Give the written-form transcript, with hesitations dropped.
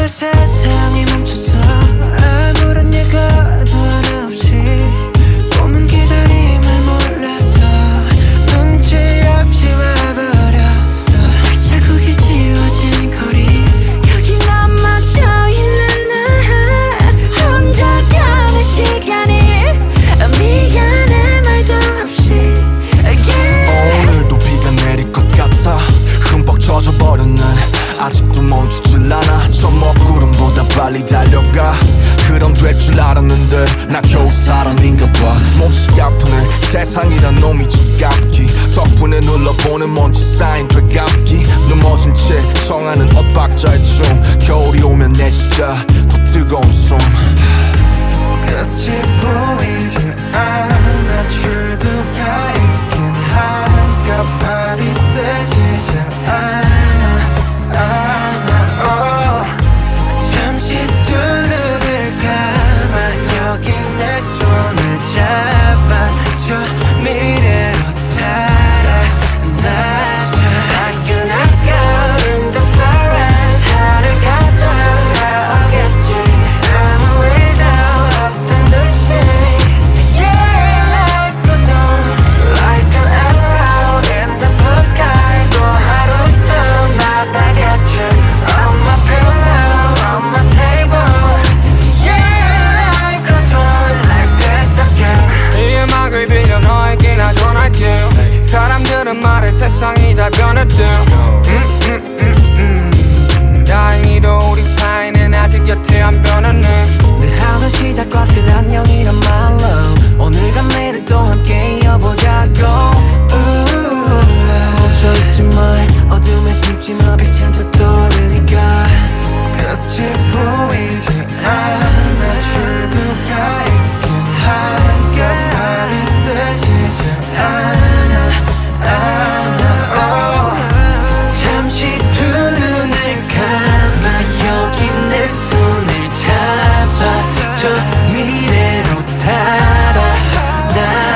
세상이 멈췄어. 아무런 예가도 하나 없이 꿈은 기다림을 몰라서 눈치 없이 와버렸어. 자국이 지워진 거리 여기 넘어져 있는 나 혼자 가는 시간이 미안해 말도 없이 오늘도 비가 내릴 것 같아. 흠뻑 젖어버렸네. 아직도 멈추질 않아. 저 먹구름보다 빨리 달려가. 그럼 될 줄 알았는데 나 겨우 사람인가 봐. 몹시 아프네. 세상이란 놈이 지갑기. 덕분에 눌러보는 먼지 쌓인 되감기. 넘어진 채 청하는 엇박자의 춤. 겨울이 오면 내 진짜 더 뜨거운 숨. 끝이 보이지 않아. 출구가 있긴 할까. 발이 떼지지 않아. 잠시 두 눈을 감아 여기 내 손을 잡아 저 미래로 달아나자. I cannot go in the forest. 하늘 갔다 나오겠지. 아무 일도 없던 듯이 Yeah, life goes on like an arrow in the blue sky. 또 하루 또 만나겠지. On my pillow, on my table. Yeah, life goes on like this again. 이 음악을 빌려 너에게 나 전할게. 사람들은 말해 세상이 다 변했대. 다행히도 우리 사이는 아직 여태 안 변했네. 늘 하던 시작과 끝 안녕이란 말로 오늘과 내일을 또 함께 이어보자고. 멈춰있지 마 어둠에 숨지 마. 빛은 더 떠오르니까 끝이 보이지 않아. 출구가 있긴 할까. 발이 떼지지 않아. 잠시 두 눈을 감아 여기 내 손을 잡아 저 미래로 달아나.